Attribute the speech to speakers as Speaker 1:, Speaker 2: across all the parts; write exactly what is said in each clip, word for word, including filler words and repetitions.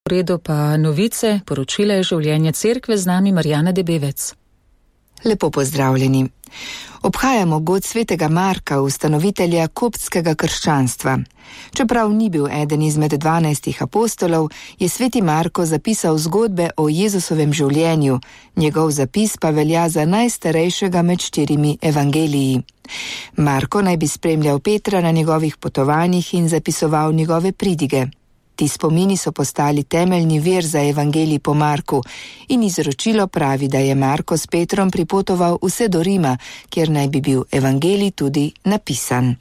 Speaker 1: V redu pa novice, poročila je življenje cerkve, z nami Marjana Debevec.
Speaker 2: Lepo pozdravljeni. Obhajamo god svetega Marka, ustanovitelja koptskega krščanstva. Čeprav ni bil eden izmed dvanajstih apostolov, je sveti Marko zapisal zgodbe o Jezusovem življenju, njegov zapis pa velja za najstarejšega med štirimi evangeliji. Marko naj bi spremljal Petra na njegovih potovanjih in zapisoval njegove pridige. Ti spomini so postali temeljni vir za evangelij po Marku in izročilo pravi, da je Marko s Petrom pripotoval vse do Rima, kjer naj bi bil evangelij tudi napisan.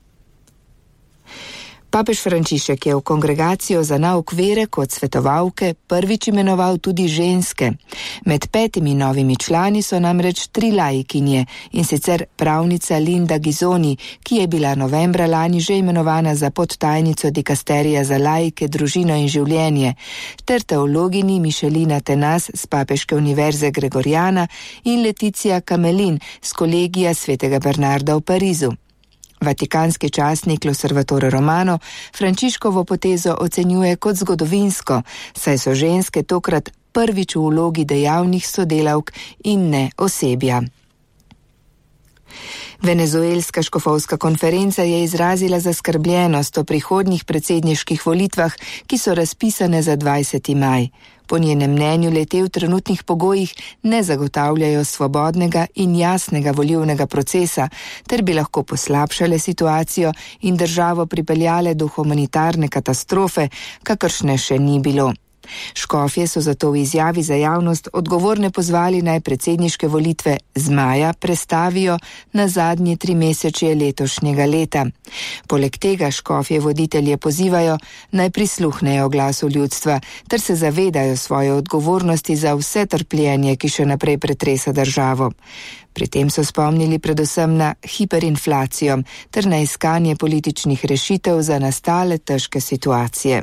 Speaker 2: Papež Frančišek je v kongregacijo za nauk vere kot svetovalke prvič imenoval tudi ženske. Med petimi novimi člani so namreč tri laikinje, in sicer pravnica Linda Gizoni, ki je bila novembra lani že imenovana za podtajnico dikasterija za laike, družino in življenje, ter teologini Mišelina Tenas z Papeške univerze Gregoriana in Leticia Kamelin z kolegija svetega Bernarda v Parizu. Vatikanski časnik L'Osservatore Romano Frančiškovo potezo ocenjuje kot zgodovinsko, saj so ženske tokrat prvič v vlogi dejavnih sodelavk in ne osebja. Venezuelska škofovska konferenca je izrazila zaskrbljenost o prihodnjih predsedniških volitvah, ki so razpisane za dvajseti maj. Po njenem mnenju le-te v trenutnih pogojih ne zagotavljajo svobodnega in jasnega volilnega procesa, ter bi lahko poslabšale situacijo in državo pripeljale do humanitarne katastrofe, kakršne še ni bilo. Škofje so zato v izjavi za javnost odgovorne pozvali naj predsedniške volitve z maja prestavijo na zadnje tri mesečje letošnjega leta. Poleg tega škofje voditelje pozivajo naj prisluhnejo glasu ljudstva ter se zavedajo svoje odgovornosti za vse trpljenje, ki še naprej pretresa državo. Pri tem so spomnili predvsem na hiperinflacijo ter na iskanje političnih rešitev za nastale težke situacije.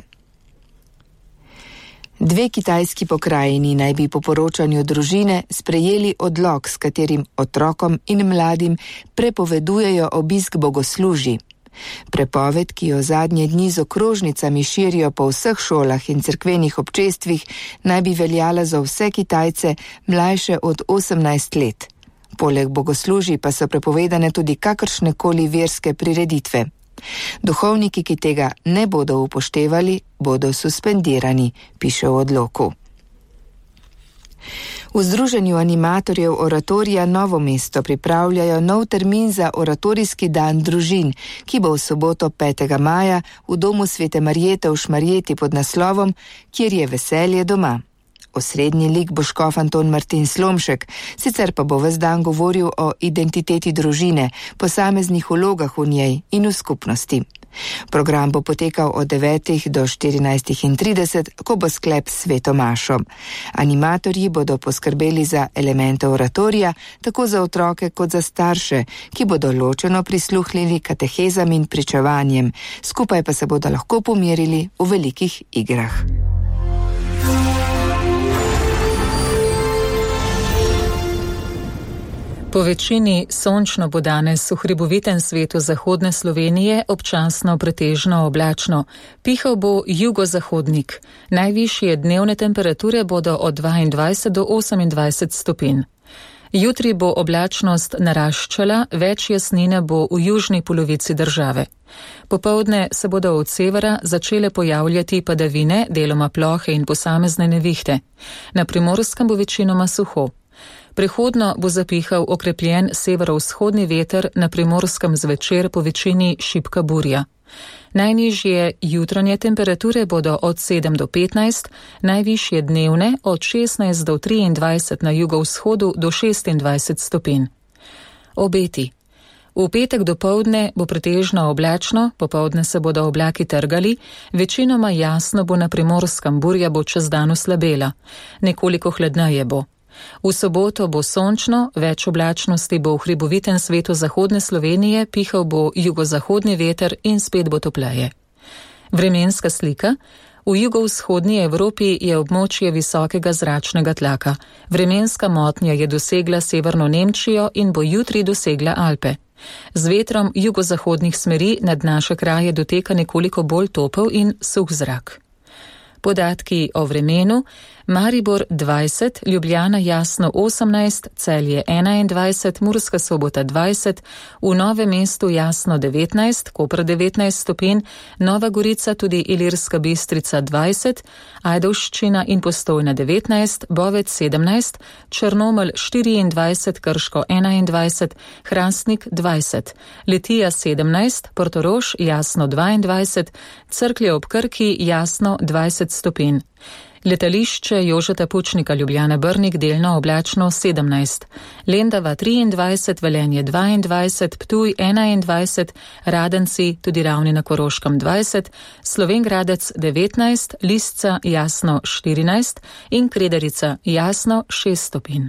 Speaker 2: Dve kitajski pokrajini naj bi po poročanju družine sprejeli odlok, s katerim otrokom in mladim prepovedujejo obisk bogoslužij. Prepoved, ki jo zadnje dni z okrožnicami širijo po vseh šolah in cerkvenih občestvih, naj bi veljala za vse Kitajce mlajše od osemnajst let. Poleg bogoslužij pa so prepovedane tudi kakršnekoli verske prireditve. Duhovniki, ki tega ne bodo upoštevali, bodo suspendirani, piše v odloku. V Združenju animatorjev oratorija Novo mesto pripravljajo nov termin za oratorijski dan družin, ki bo v soboto petega maja v domu Svete Marjete v Šmarjeti pod naslovom Kjer je veselje doma. Osrednji lik bo škof Anton Martin Slomšek, sicer pa bo ves dan govoril o identiteti družine, posameznih vlogah v njej in v skupnosti. Program bo potekal od devetih do štirinajstih trideset, ko bo sklep s sveto mašo. Animatorji bodo poskrbeli za elemente oratorija, tako za otroke kot za starše, ki bodo ločeno prisluhnili katehezam in pričevanjem, skupaj pa se bodo lahko pomirili v velikih igrah.
Speaker 1: Po večini sončno bo danes v hribovitem svetu zahodne Slovenije občasno pretežno oblačno. Pihal bo jugozahodnik. Najvišje dnevne temperature bodo od dvaindvajset do osemindvajset stopinj. Jutri bo oblačnost naraščala, več jasnine bo v južni polovici države. Popoldne se bodo od severa začele pojavljati padavine, deloma plohe in posamezne nevihte. Na Primorskem bo večinoma suho. Prehodno bo zapihal okrepljen severovzhodni veter, na Primorskem zvečer po večini šibka burja. Najnižje jutranje temperature bodo od sedem do petnajst, najvišje dnevne od šestnajst do triindvajset na jugovzhodu do šestindvajset stopinj. Obeti. V petek dopoldne bo pretežno oblačno, popoldne se bodo oblaki trgali, večinoma jasno bo na Primorskem, burja bo čez dan oslabela. Nekoliko hladneje bo. V soboto bo sončno, več oblačnosti bo v hribovitem svetu zahodne Slovenije, pihal bo jugozahodni veter in spet bo topleje. Vremenska slika. V jugovzhodni Evropi je območje visokega zračnega tlaka. Vremenska motnja je dosegla severno Nemčijo in bo jutri dosegla Alpe. Z vetrom jugozahodnih smeri nad naše kraje doteka nekoliko bolj topel in suh zrak. Podatki o vremenu: Maribor dvajset, Ljubljana jasno osemnajst, Celje enaindvajset, Murska Sobota dvajset, v Novem mestu jasno devetnajst, Koper devetnajst stopinj, Nova Gorica tudi Ilirska Bistrica dvajset, Ajdovščina in Postojna devetnajst, Bovec sedemnajst, Črnomelj štiriindvajset, Krško enaindvajset, Hrastnik dvajset, Litija sedemnajst, Portorož jasno dvaindvajset, Cerklje ob Krki jasno dvajset stopinj. Letališče Jožeta Pučnika Ljubljana Brnik delno oblačno sedemnajst, Lendava triindvajset, Velenje dvaindvajset, Ptuj enaindvajset, Radenci tudi Ravni na Koroškem dvajset, Slovenj Gradec devetnajst, Lisca jasno štirinajst in Kredarica jasno šest stopinj.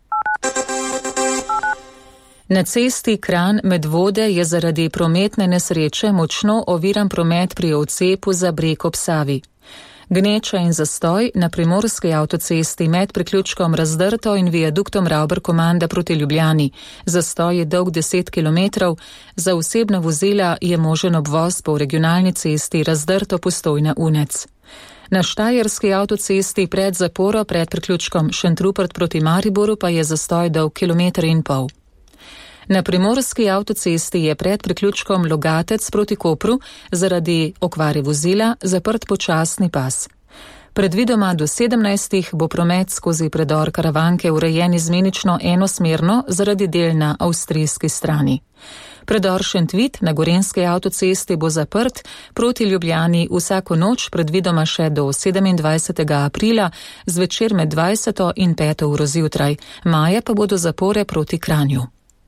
Speaker 1: Na cesti Kranj-Medvode je zaradi prometne nesreče močno oviran promet pri odcepu za Breg ob Savi. Gneča in zastoj na primorski avtocesti med priključkom Razdrto in viaduktom Ravber-Komanda proti Ljubljani. Zastoj je dolg deset kilometrov, za osebna vozila je možen obvoz po regionalni cesti Razdrto-Postojna-Unec. Na štajerski avtocesti pred zaporo pred priključkom Šentrupert proti Mariboru pa je zastoj dolg kilometer in pol. Na primorski avtocesti je pred priključkom Logatec proti Kopru zaradi okvare vozila zaprt počasni pas. Predvidoma do sedemnajstih bo promet skozi predor Karavanke urejen izmenično enosmerno zaradi del na avstrijski strani. Predor Šentvit na gorenski avtocesti bo zaprt proti Ljubljani vsako noč predvidoma še do sedemindvajsetega aprila, zvečer med dvajseto in peto uro zjutraj, maja pa bodo zapore proti Kranju.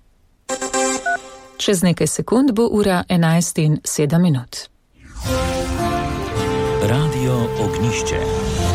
Speaker 1: Čez nekaj sekund bo ura enajst in sedem minut.
Speaker 3: Radio Ognišče.